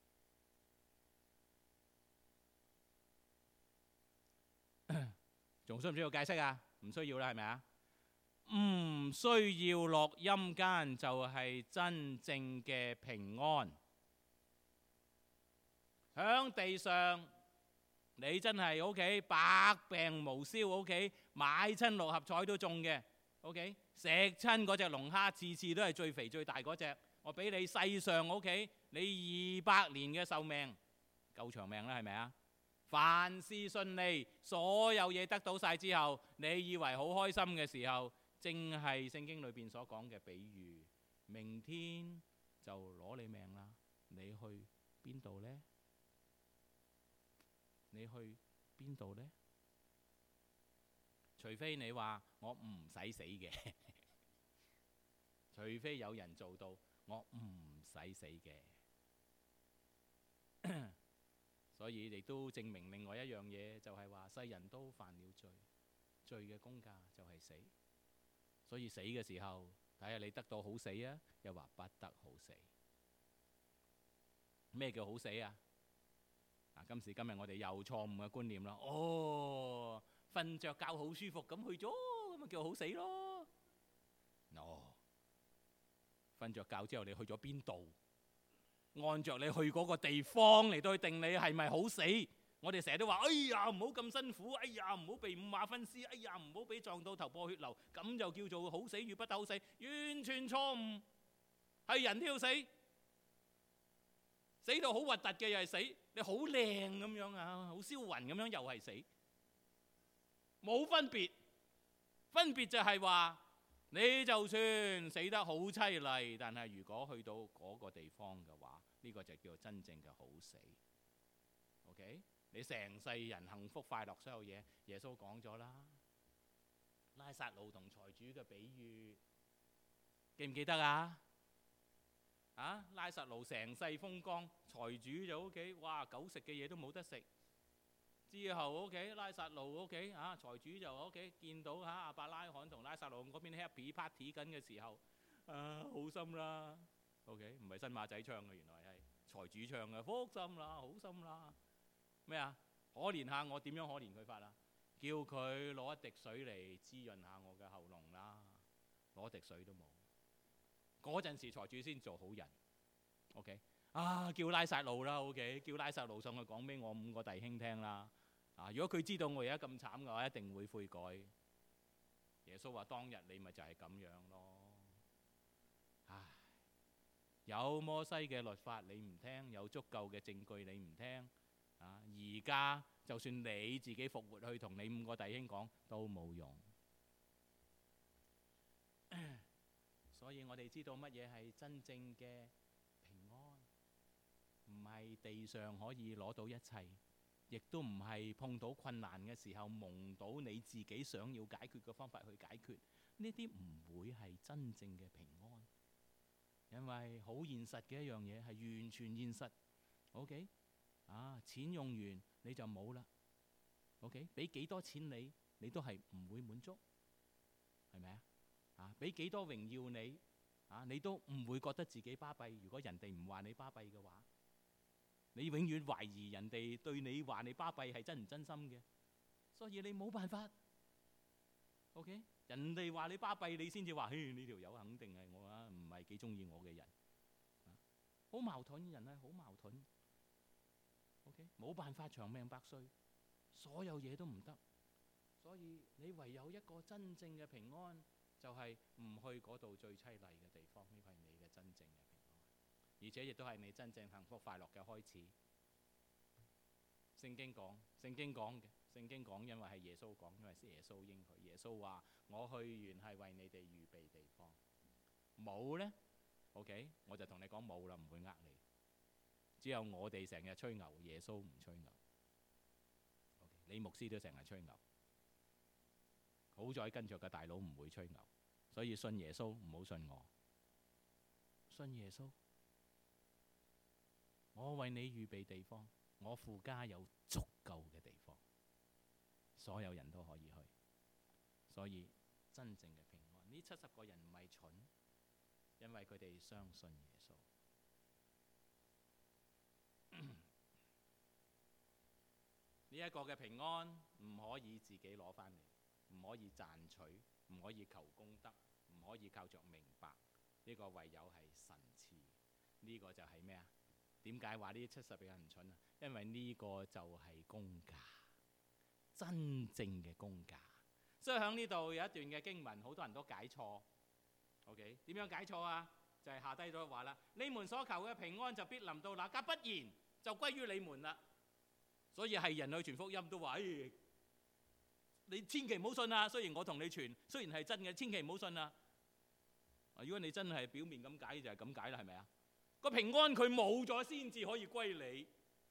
仲需唔需要解釋啊？唔需要啦，係咪啊？唔需要落陰間就係真正嘅平安。響地上，你真係 OK， 百病無消 OK， 買親六合彩都中嘅 OK， 食親嗰隻龍蝦，次次都係最肥最大嗰隻。我俾你世上 OK， 你200年嘅壽命，夠長命啦，係咪啊？凡事順利，所有嘢得到晒之後，你以為好開心嘅時候，正係聖經裏邊所講嘅比喻。明天就攞你命啦，你去邊度呢？你去邊度呢？除非你話我唔使死嘅，除非有人做到我唔使死嘅。所以亦都證明另外一樣嘢，就係話世人都犯了罪，罪嘅工價就係死。所以死嘅時候，睇下你得到好死啊，又話不得好死。咩叫好死啊？今時今日我哋又錯誤嘅觀念啦。哦，瞓着覺好舒服咁去咗，咁咪叫好死咯。No， 瞓着覺之後你去咗邊度？按着你去嗰個地方嚟到去定你係咪好死。我哋成日都話：哎呀，唔好咁辛苦，哎呀，唔好被五馬分屍，哎呀，唔好俾撞到頭破血流，咁就叫做好死與不得好死，完全錯誤。係人都要死，死到好核突嘅又係死，你好靚咁樣啊，好銷魂咁樣又係死，冇分別。分別就係話，你就算死得好淒厲，但係如果去到嗰個地方嘅話，呢個就叫做真正嘅好死。OK， 你成世人幸福快樂所有嘢，耶穌講咗啦。拉撒路同財主嘅比喻，記唔記得啊？拉撒路成世風光，財主就 OK， 哇，狗食嘅嘢都冇得食。 之後屋企拉撒路屋企財主就屋企見到亞伯拉罕同拉撒路嗰邊 happy party 緊嘅時候，好心啦。OK， 唔係新馬仔唱嘅，原來係財主唱嘅，福心啦，好心啦。咩啊？可憐下我，點樣可憐佢法啊？叫佢攞一滴水嚟滋潤下我嘅喉嚨啦，攞滴水都冇。嗰陣時財主先做好人。OK， 叫拉撒路啦 ，OK， 叫拉撒路上去講俾我5個弟兄聽啦。如果佢知道我而家咁慘嘅話，一定會悔改。耶穌話：當日你咪就係咁樣咯。唉，有摩西嘅律法你唔聽，有足夠嘅證據你唔聽。而家就算你自己復活去同你5個弟兄講都冇用。所以我哋知道乜嘢係真正嘅平安，唔係地上可以攞到一切，亦都唔係碰到困難嘅時候蒙到你自己想要解決嘅方法去解決。呢啲唔會係真正嘅平安，因為好現實嘅一樣嘢係完全現實。OK， 錢用完你就冇啦。OK， 俾幾多錢你都係唔會滿足，係咪啊？俾幾多榮耀你你都唔會覺得自己巴閉。如果人哋唔話你巴閉嘅話，你永遠懷疑人哋對你話你巴閉係真唔真心嘅，所以你冇辦法。OK， 人哋話你巴閉，你先至話，呢條友肯定係我唔係幾中意我嘅人。好矛盾，人係好矛盾。OK， 冇辦法長命百歲，所有嘢都唔得。所以你唯有一個真正嘅平安，就係唔去嗰度最淒厲嘅地方。呢個係你嘅真正嘅平安，而且亦都係你真正幸福快樂嘅開始。聖經講嘅，聖經講，因為係耶穌講，因為係耶穌應許。耶穌話：我去原係為你哋預備地方。冇呢 OK， 我就同你講冇啦，唔會呃你。只有我哋成日吹牛，耶穌唔吹牛。OK， 李牧師都成日吹牛。好在跟着嘅大佬唔會吹牛，所以信耶穌唔好信我。信耶穌，我為你預備地方，我父家有足夠嘅地方，所有人都可以去。所以真正嘅平安，呢70個人唔係蠢，因為佢哋相信耶穌。呢一個嘅平安唔可以自己攞返嚟，唔可以賺取，唔可以求功德，唔可以靠着明白。呢個唯有係神賜。呢個就係咩啊？點解話呢70個人蠢啊？因為呢個就係公價，真正嘅公價。所以喺呢度有一段嘅經文，好多人都解錯。OK， 點樣解錯啊？就係下低咗話啦：你們所求嘅平安就必臨到那家，不然就歸於你們啦。所以係人去傳福音都話：你千祈唔好信啊！雖然我同你傳，雖然係真嘅，千祈唔好信啊！如果你真係表面咁解，就係咁解啦，係咪啊？個平安佢冇咗先至可以歸你。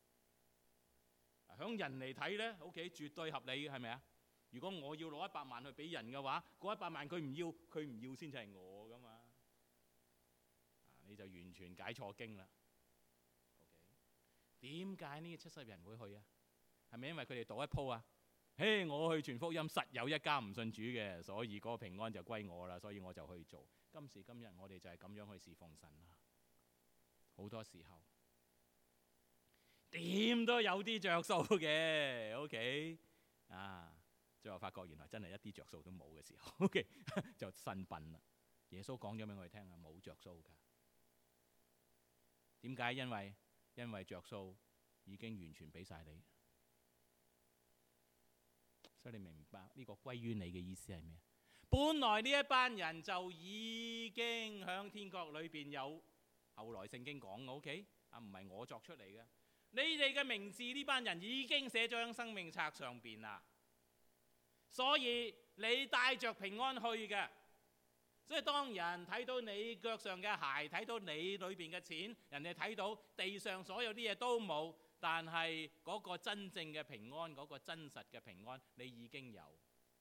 響人嚟睇呢 OK， 絕對合理嘅，係咪啊？如果我要攞100萬去俾人嘅話，嗰100萬佢唔要先至係我噶嘛。你就完全解錯經啦。OK， 點解呢70人會去啊？係咪因為佢哋賭一鋪啊？我去傳福音，實有一家唔信主嘅，所以嗰個平安就歸我啦，所以我就去做。今時今日我哋就係咁樣去侍奉神啦。好多時候點都有啲着數嘅 ，OK 最後發覺原來真係一啲着數都冇嘅時候 ，OK 就神笨啦。耶穌講咗俾我哋聽啊，冇着數㗎。點解？因為着數已經完全俾晒你。所以你明唔明白呢個歸於你嘅意思係咩？本來呢一班人就已經響天國裏邊有，後來聖經講 OK 唔係我作出嚟嘅。你哋嘅名字呢班人已經寫咗喺生命冊上邊啦。所以你帶着平安去嘅。所以當人睇到你腳上嘅鞋，睇到你裏邊嘅錢，人哋睇到地上所有啲嘢都冇，但係嗰個真正嘅平安，嗰個真實嘅平安，你已經有。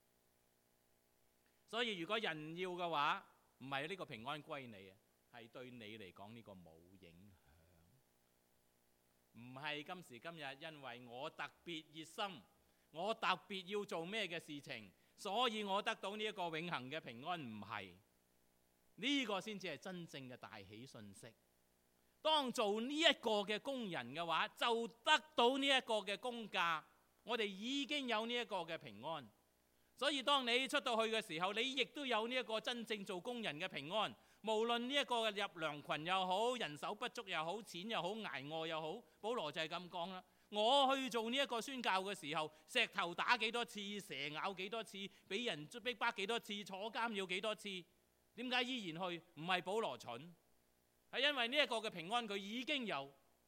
所以如果人要嘅話，唔係呢個平安歸你啊，係對你嚟講呢個冇影響，唔係係今時今日因為我特別熱心，我特別要做咩嘅事情，所以我得到呢一個永恆嘅平安。唔係，呢個先至係真正嘅大喜訊息。當做呢一個嘅工人嘅話，就得到呢一個嘅工價，我哋已經有呢一個嘅平安。所以當你出到去嘅時候，你亦都有呢一個真正做工人嘅平安。無論呢一個入糧群又好，人手不足又好，錢又好，捱餓又好，保羅就係咁講啦。我去做呢一個宣教嘅時候，石頭打幾多次，蛇咬幾多次，俾人逼迫幾多次，坐監要幾多次，點解依然去？唔係保羅蠢，係因為呢一個嘅平安佢已經有。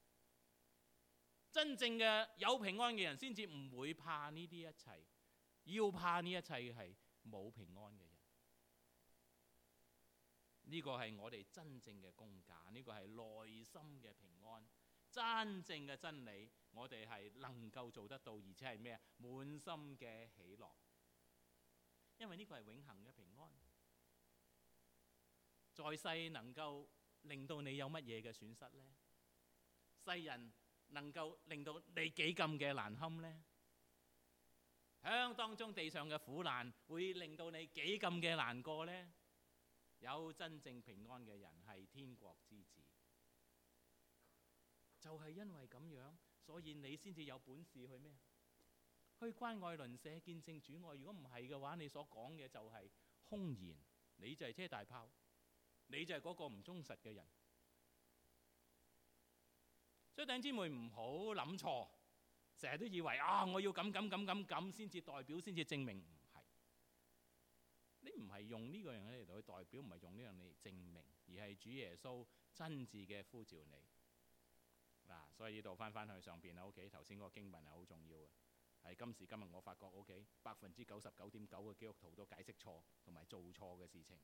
真正嘅有平安嘅人先至唔會怕呢啲一切，要怕呢一切嘅係冇平安嘅人。呢個係我哋真正嘅工價，呢個係內心嘅平安，真正嘅真理，我哋係能夠做得到，而且係咩啊？滿心嘅喜樂，因為呢個係永恆嘅平安。在世能夠令到你有乜嘢嘅損失呢？世人能夠令到你幾咁嘅難堪呢？響當中地上嘅苦難會令到你幾咁嘅難過呢？有真正平安嘅人係天國之子，就係因為咁樣，所以你先至有本事去咩？去關愛鄰舍，見證主愛。如果唔係嘅話，你所講嘅就係空言，你就係車大炮，你就係嗰個唔忠實嘅人。所以弟兄姊妹唔好諗錯，成日都以為我要咁先至代表，先至證明。唔係，你唔係用呢個樣嘢嚟到去代表，唔係用呢樣嚟證明，而係主耶穌親自嘅呼召你。所以呢度翻去上邊啦。OK， 頭先嗰個經文係好重要嘅，係今時今日我發覺 OK， 99.9% 嘅基督徒都解釋錯同埋做錯嘅事情。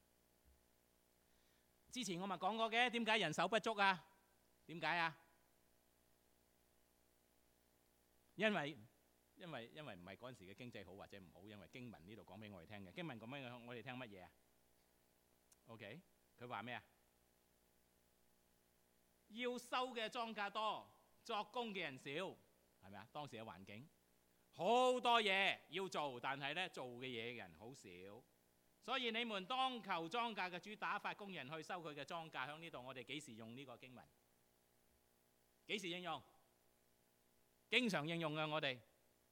之前我咪講過嘅，點解人手不足啊？點解啊？因為唔係嗰陣時嘅經濟好或者唔好，因為經文呢度講俾我哋聽嘅。經文講俾我哋聽乜嘢啊 ？OK， 佢話咩啊？要收嘅莊稼多，作工嘅人少，係咪啊？當時嘅環境好多嘢要做，但係呢做嘅嘢嘅人好少，所以你們當求莊稼嘅主打發工人去收佢嘅莊稼。喺呢度我哋幾時用呢個經文？幾時應用？經常應用嘅。我哋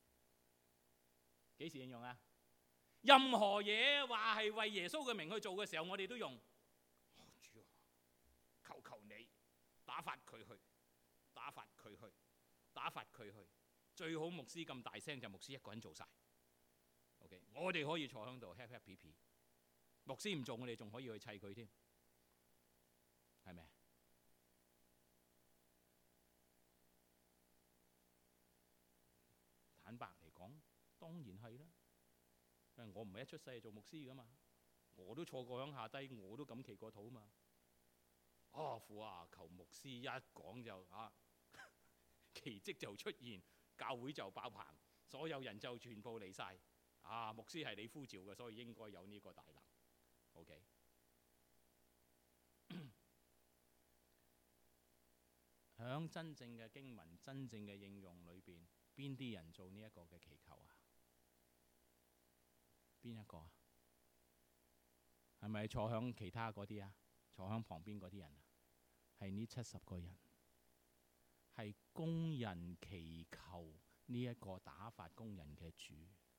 幾時應用啊？任何嘢話係為耶穌嘅名去做嘅時候，我哋都用。主啊，求你打發佢去，打發佢去，打發佢去。最好牧師咁大聲，就牧師一個人做晒。OK， 我哋可以坐喺度 happy。牧師唔做，我哋仲可以去砌佢添，係咪？坦白嚟講，當然係啦。因為我唔係一出世就做牧師噶嘛，我都坐過響下低，我都咁祈過禱嘛。父啊，求牧師一講就奇蹟就出現，教會就爆棚，所有人就全部嚟晒。牧師係你呼召嘅，所以應該有呢個大能。OK， 響真正嘅經文、真正嘅應用裏邊，邊啲人做呢一個嘅祈求啊？邊一個啊？係咪坐響其他嗰啲啊？坐響旁邊嗰啲人啊？係呢70個人，係工人祈求呢一個打發工人嘅主。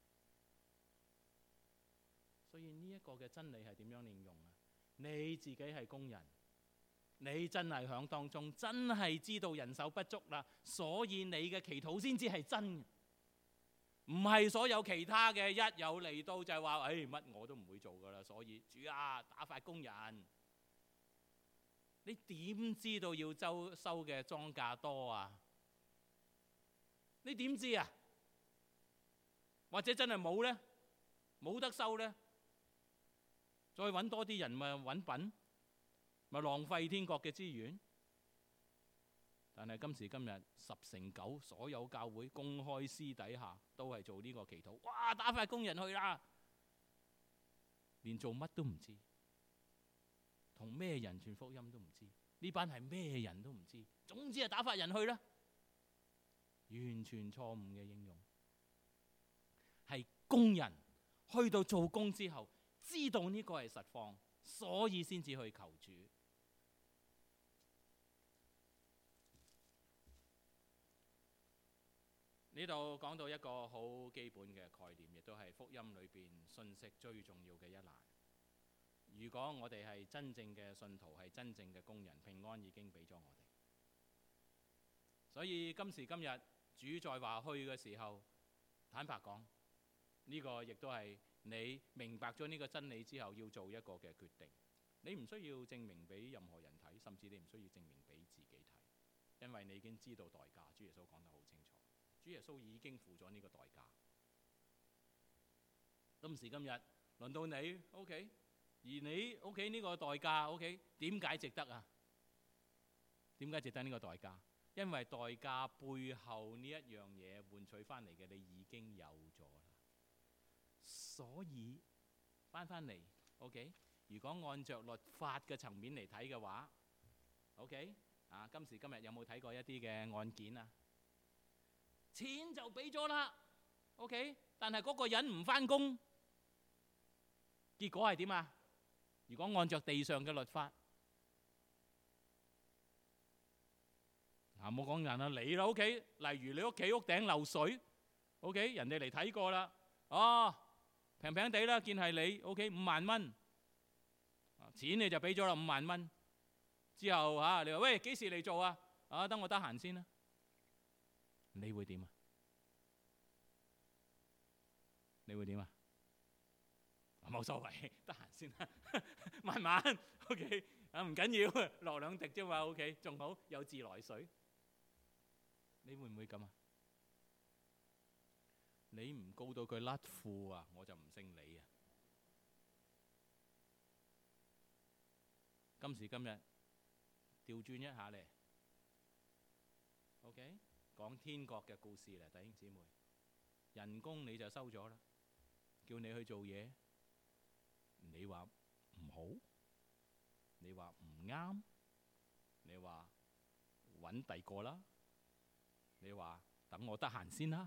所以呢一個嘅真理係點樣應用啊？你自己係工人，你真係響當中，真係知道人手不足啦，所以你嘅祈禱先至係真。唔係所有其他嘅，一有嚟到就係話，乜我都唔會做噶啦。所以主啊，打發工人，你點知道要收嘅莊稼多啊？你點知啊？或者真係冇呢？冇得收呢？再揾多啲人咪揾笨，咪浪費天國嘅資源。但係今時今日10成9所有教會公開私底下都係做呢個祈禱，哇！打發工人去啦，連做乜都唔知，同咩人傳福音都唔知，呢班係咩人都唔知，總之係打發人去啦。 完全錯誤嘅應用。係工人去到做工之後，知道呢個係實況，所以先至去求主。呢度講到一個好基本嘅概念，亦都係福音裏邊信息最重要嘅一欄。如果我哋係真正嘅信徒，係真正嘅工人，平安已經俾咗我哋。所以今時今日主再話去嘅時候，坦白講，呢個亦都係你明白咗呢個真理之後要做一個嘅決定。你唔需要證明俾任何人睇，甚至你唔需要證明俾自己睇，因為你已經知道代價。主耶穌講得好清楚，主耶穌已經付咗呢個代價。今時今日輪到你 ，OK， 而你 OK 呢個代價 OK， 點解值得啊？點解值得呢個代價？因為代價背後呢一樣嘢換取翻嚟嘅，你已經有咗啦。所以翻嚟 OK， 如果按着律法嘅層面嚟睇嘅話 ，OK 啊，今時今日有冇睇過一啲嘅案件啊？錢就俾咗啦 ，OK， 但係嗰個人唔翻工，結果係點啊？如果按着地上嘅律法，冇講人啦，你啦 OK， 例如你屋企屋頂漏水 ，OK， 人哋嚟睇過啦，哦，平平地啦，見係你 OK， 5萬蚊，錢你就俾咗啦5萬蚊，之後你話喂，幾時嚟做啊？等我得閒先啦。你會點啊？你會點啊？冇所謂，得閒先啦，慢慢 OK， 唔緊要，落兩滴啫嘛 OK， 仲好有自來水。你會唔會咁啊？你唔告到佢甩褲啊，我就唔姓李啊！今時今日調轉一下嚟 ，OK， 講天國嘅故事啦，弟兄姊妹，人工你就收咗啦，叫你去做嘢，你話唔好，你話唔啱，你話揾第個啦。你話等我得閒先啦，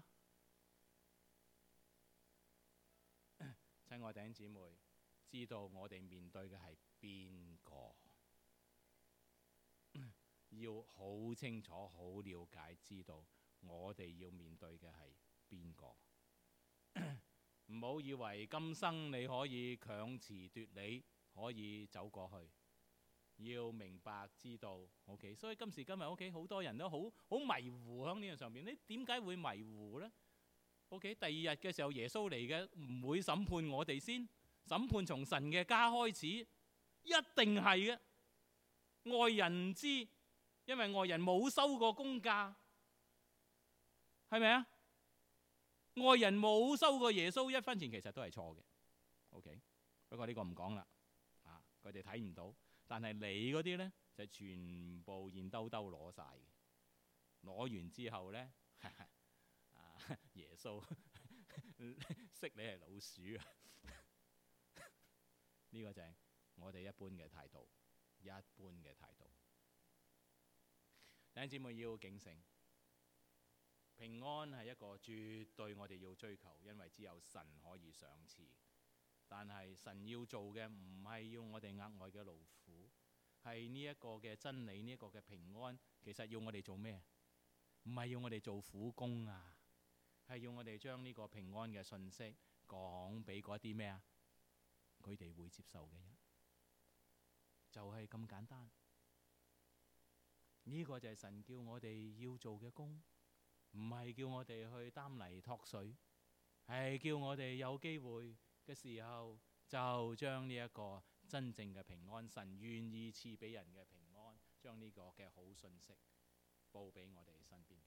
親愛弟兄姊妹，知道我哋面對嘅係邊個？要好清楚、好了解，知道我哋要面對嘅係邊個？唔好以為今生你可以強詞奪理，可以走過去。要明白知道 OK， 所以今時今日 OK， 好多人都好迷糊喺呢樣上面。你點解會迷糊呢？ OK， 第二日嘅時候耶穌嚟嘅，唔會審判我哋先？審判從神嘅家開始，一定係嘅。外人唔知，因為外人冇收過公價，係咪啊？外人冇收過耶穌1分錢，其實都係錯嘅。OK， 不過呢個唔講啦，佢哋睇唔到。但係你嗰啲呢，就全部現兜兜攞晒嘅，攞完之後呢，耶穌識你係老鼠啊！呢個就係我哋一般嘅態度，一般嘅態度。弟兄姊妹要警醒，平安係一個絕對我哋要追求，因為只有神可以賞賜。但係神要做嘅唔係要我哋額外嘅勞苦，係呢一個嘅真理，呢一個嘅平安，其實要我哋做咩？唔係要我哋做苦工啊，係要我哋將呢個平安嘅信息講俾嗰啲咩啊？佢哋會接受嘅人，就係咁簡單。呢個就係神叫我哋要做嘅工，唔係叫我哋去擔泥托水，係叫我哋有機會嘅時候，就將呢一個真正嘅平安，神願意賜俾人嘅平安，將呢個嘅好信息報俾我哋身邊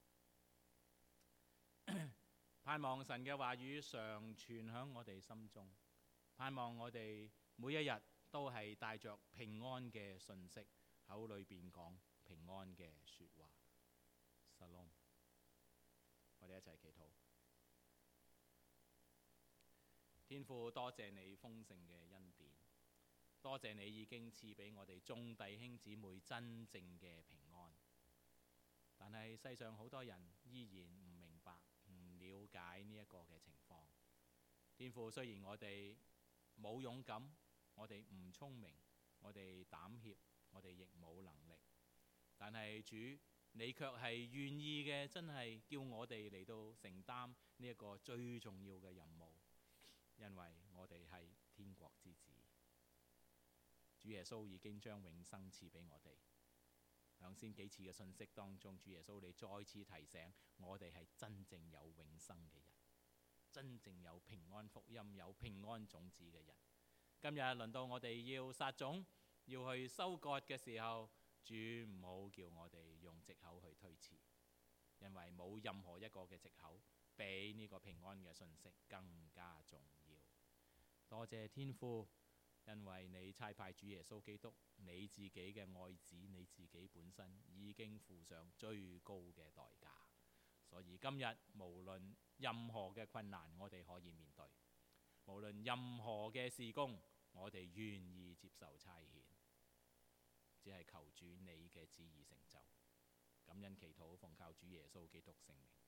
嘅人。盼望神嘅話語常存響我哋心中，盼望我哋每一日都係帶着平安嘅信息，口裏邊講平安嘅說話。Shalom， 我哋一齊祈禱。天父，多謝你豐盛嘅恩典，多謝你已經賜俾我哋眾弟兄姊妹真正嘅平安。但係係世上好多人依然唔明白、唔了解呢一個嘅情況。天父，雖然我哋冇勇敢，我哋唔聰明，我哋膽怯，我哋亦冇能力，但係主，你卻係願意嘅，真係叫我哋嚟到承擔呢一個最重要嘅任務，因為我哋係天國之子。主耶穌已經將永生賜俾我哋。響先幾次嘅信息當中，主耶穌你再次提醒我哋係真正有永生嘅人，真正有平安福音、有平安種子嘅人。今日輪到我哋要撒種、要去收割嘅時候，主唔好叫我哋用藉口去推遲，因為冇任何一個嘅藉口比呢個平安嘅信息更加重要。多謝天父，因為你差派主耶穌基督，你自己嘅愛子，你自己本身已經付上最高嘅代價，所以今日無論任何嘅困難我哋可以面對，無論任何嘅事工我哋願意接受差遣，只係求主你嘅旨意成就。感恩祈禱，奉靠主耶穌基督聖名。